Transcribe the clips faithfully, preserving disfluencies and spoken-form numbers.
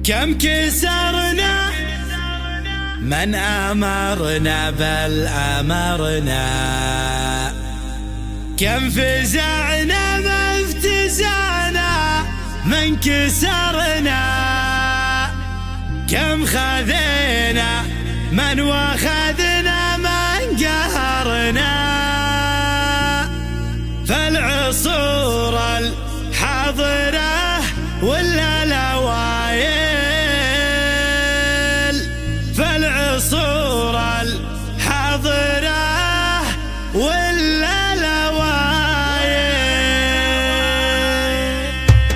كم كسرنا من أمرنا بل أمرنا، كم فزعنا ما افتزعنا من كسرنا، كم خذينا من واخذنا من قهرنا. فالعصور الحاضرة ولا الأوايل، فالعصور الحاضرة ولا الأوايل.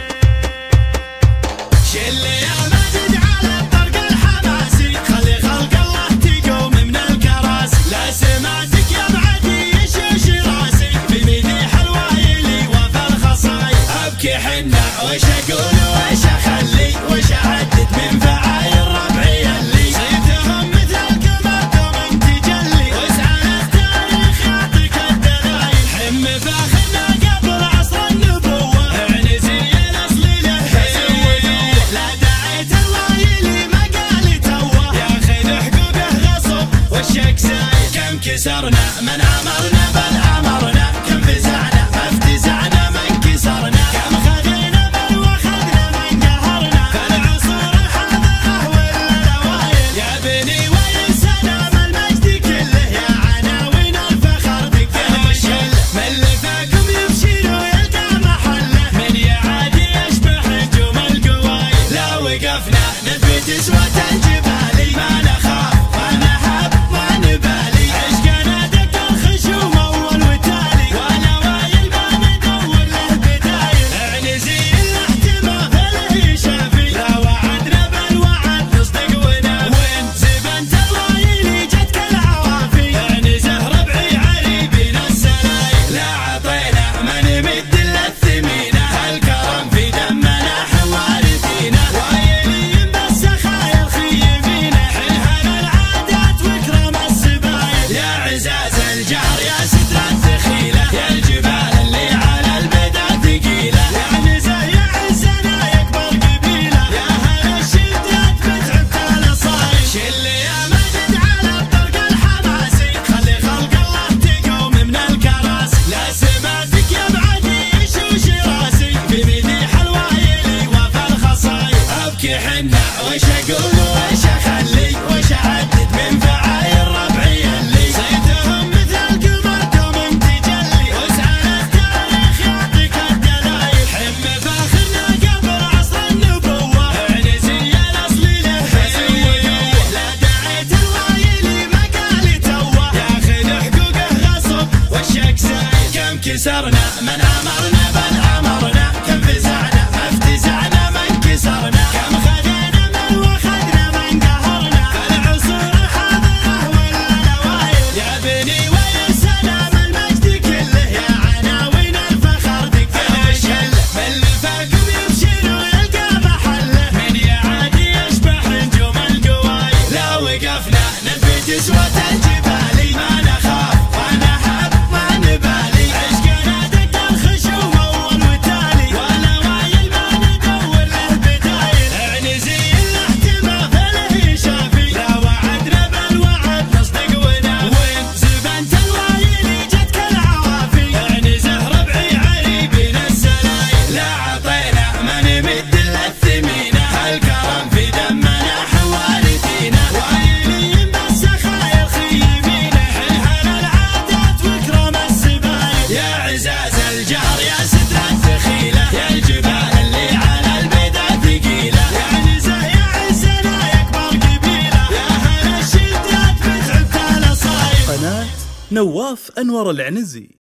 شل يا ماجد على الطرق الحماسي، خلي خلق الله تقوم من الكراسي. لا سمعتك يا معدي يشوش راسي، في مديح الوايلي وفي الخصايا. أبكي حنا وش أقول وش أخلي، وش أعدد من فعايل ربعي اللي صيتهم مثل القمر دوم تجلي. واسعى للتاريخ يعطيك الدلايل، حم فاخرنا قبل عصر النبوة، اعنزي الأصل له زودوه. لا دعيت الله يلي ما قال توه، ياخذ حقوقه غصب والشك سايل. كم كسرنا من أمرنا بل أمرنا، كم فزعنا ما افتزعنا من كسرنا، كم خذينا بل واخذنا من قهرنا. فالعصور الحاضرة ولا الأوايل، يا بني ويسلام المجد كله، يا عناوين الفخر دقه وشله. من اللي فاكم يبشر ويلقى محله، من يعادي يشبح نجوم القوايل. لا وقفنا نثبت اسوة الجبالي، ما نخاف ما نهاب ما نبالي. عشقنا دق الخشوم أول وتالي، ونوايل ما ندور له بدايل. اعنزي الاحتمال له شافي، لا وعدنا بالوعد نصدق ونافي. وين زبنت الوايلي جتك العوافي، اعنزه ربعي عريبين السلايل. لا عطينا ما نمد الا الثمينه، الكرم في دمنا حوارثينا. وايلين بس خايل خيبينا، حلها العادات وكرم السبايل. يا عزاز الجار يا ستر الدخيله، يا الجبال اللي على البدا ثقيله. يا عنزه يا عزنا يكبر قبيله، يا هل الشدات بتعبت الاصايل. شل يا ماجد على الطرق الحماسي، خلي خلق الله تقوم من الكراسي. لا سمعتك يا معدي يشوش راسي، في مديح الوايلي وفي الخصايل. أبكي حنا وش أقول وش أخلي، وش أعدد من فعايل ربعي اللي صيتهم مثل القمر دوم تجلي. واسعى للتاريخ يعطيك الدلايل، حم فاخرنا قبل عصر النبوة، اعنزي الأصل له زودوه. لا دعيت الوايلي ما قال توه، ياخذ حقوقه غصب والشك سايل. كم كسرنا من أمرنا بل أمرنا، كم فزعنا ما افتزعنا من كسرنا، كم خذينا من واخذنا من قهرنا. فالعصور الحاضرة ولا الأوايل، يا بني ويسلام المجد كله، يا عناوين الفخر دقه وشله. من اللي فاكم يبشر ويلقى محله، من يعادي يشبح نجوم القوايل. لا وقفنا نثبت اسوة الجبالي، ما نخاف ما نهاب ما نبالي. عشقنا دق الخشوم أول وتالي، ونوايل ما ندور له بدايل. اعنزي الاحتمال له شافي، لا وعدنا بالوعد نصدق ونافي. وين زبنت الوايلي جتك العوافي، اعنزه ربعي عريبين السلايل. لا عطينا ما نمد الا الثمينه، الكرم في دمنا حوارثينا. وايلين بس خايل خيبينا، حلها العادات وكرم السبايل. يا عزاز الجار يا ستر الدخيله، يا الجبال اللي على البدا ثقيله. يا عنزه يا عزنا يكبر قبيله، يا هل الشدات بتعبت الاصايل. قناة نواف أنور العنزي.